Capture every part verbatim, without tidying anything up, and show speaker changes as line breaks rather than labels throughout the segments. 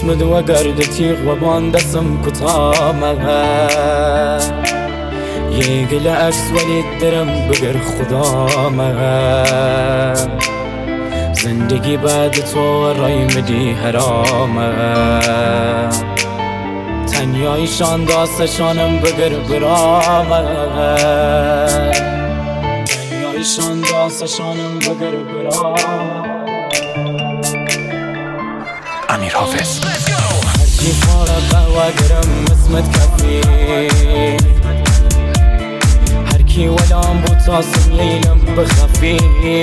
چشم دو گرد تیغ و بان دستم کتامه یه گل عکس ولی درم بگر خدامه زندگی بعد تو رای مدی حرامه تنیایشان داستشانم بگر برامه تنیایشان داستشانم بگر برامه
امیر حافظ
هرچی فارق و گرم اسمت کفی هرکی ولام بود تاسم لیلم بخفی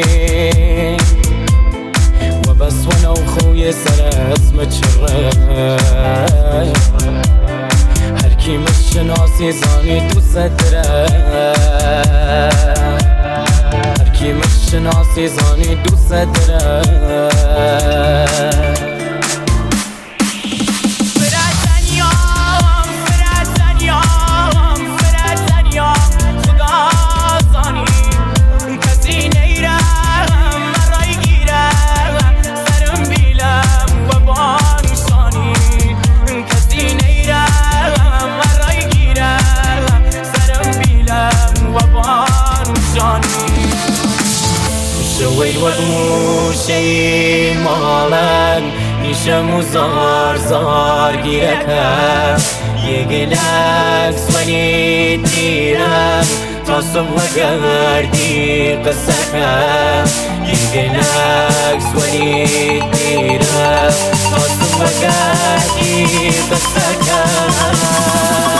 و بس ونو خوی سر اسمت شره هرکی مشناسی زانی دوست دره هرکی مشناسی زانی دوست دره شوید و موشی مالن نیشم و زار زار گیرکم یه گلکس ولی دیرم تا صبح گردی قصه کم یه گلکس ولی دیرم تا صبح گردی قصه کم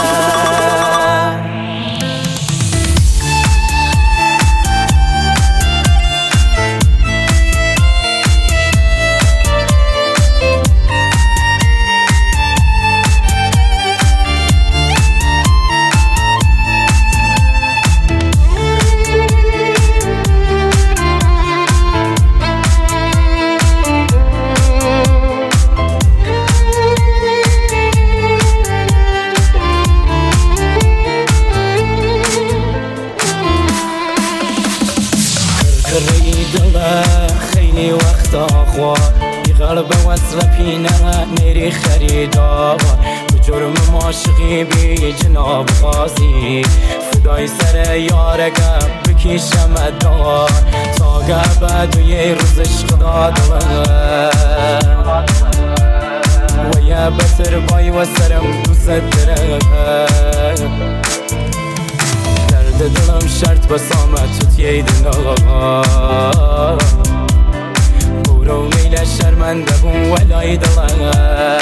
خیلی وقتا خواه بیغرب وصل پینه میری خریدار به جرم معاشقی بی جناب غازی فدای سر یارگم بکیشم دار تا گبد و یه روز عشق دادم و یه بسر بای و سرم دوست دره دلم شرط بسامت تو تیه دنا برو میل شرمنده بون ولای دلم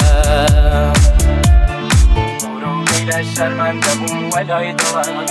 برو میل شرمنده بون ولای دلم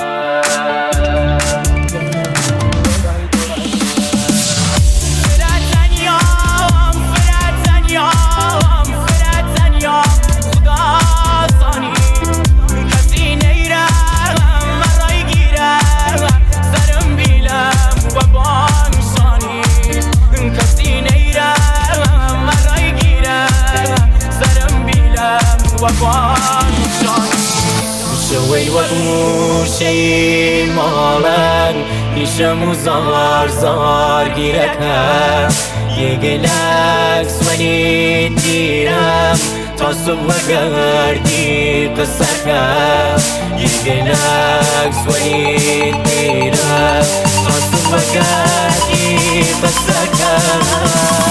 شوید و موشی مالن نیشم و زار زار گیرکم یه گلکس ولی دیرم تا صبح گردی قصه کم یه گلکس ولی دیرم تا صبح گردی قصه کم